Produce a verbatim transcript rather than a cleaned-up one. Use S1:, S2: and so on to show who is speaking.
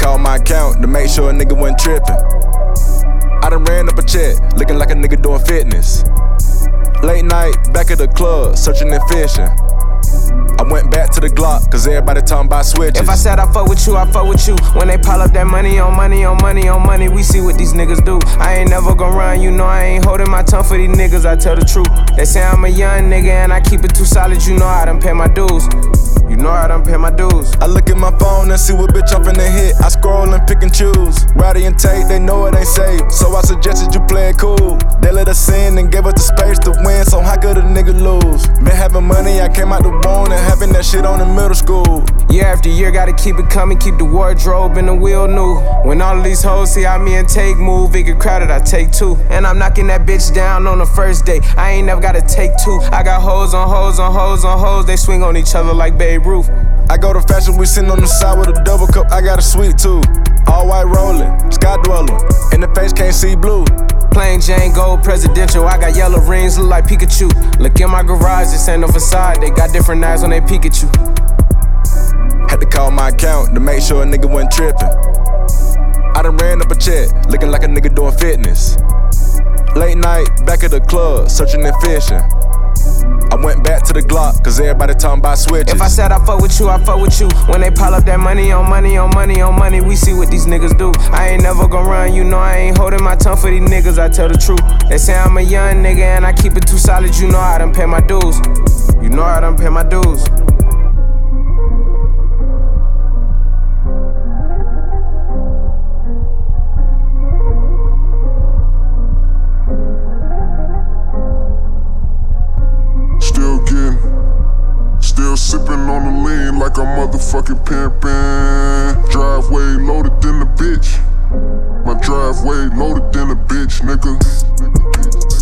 S1: call my account to make sure a nigga wasn't tripping. I done ran up a check, looking like a nigga doing fitness. Late night, back at the club, searching and fishing. I went back to the Glock, cause everybody talking about switches.
S2: If I said I fuck with you, I fuck with you. When they pile up that money on money on money on money, we see what these niggas do. I ain't never gon' run, you know I ain't holding my tongue for these niggas, I tell the truth. They say I'm a young nigga and I keep it too solid, you know I done pay my dues. You know I done pay my dues.
S1: I look at my phone and see what bitch I'm finna hit. I scroll and pick and choose. Rowdy and Tate, they know it ain't safe, so I suggested you play it cool. They let us in and gave us the space to win, so how could a nigga lose? Been having money, I came out the womb and having that shit on in middle school.
S2: Year after year, gotta keep it coming, keep the wardrobe and the wheel new. When all of these hoes see how me and Take move, it get crowded, I take two. And I'm knocking that bitch down on the first day. I ain't never gotta take two. I got hoes on hoes on hoes on hoes, they swing on each other like Babe Ruth.
S1: I go to fashion, we sitting on the side with a double cup, I got a sweet too. All white rolling, sky dwelling, in the face can't see blue.
S2: Plain Jane gold presidential, I got yellow rings, look like Pikachu. Look in my garage, this ain't no facade, they got different eyes when they peek at you.
S1: Had to call my account to make sure a nigga wasn't tripping. I done ran up a check, looking like a nigga doing fitness. Late night, back at the club, searching and fishing. I went back to the Glock, cause everybody talking about switches.
S2: If I said I fuck with you, I fuck with you. When they pile up that money on money on money on money, we see what these niggas do. I ain't never gon' run, you know I ain't holding my tongue for these niggas, I tell the truth. They say I'm a young nigga and I keep it too solid, you know I done pay my dues. You know I done pay my dues.
S3: Still sippin' on the lean like a motherfucking pimpin'. Driveway loaded than a bitch. My driveway loaded than a bitch, nigga.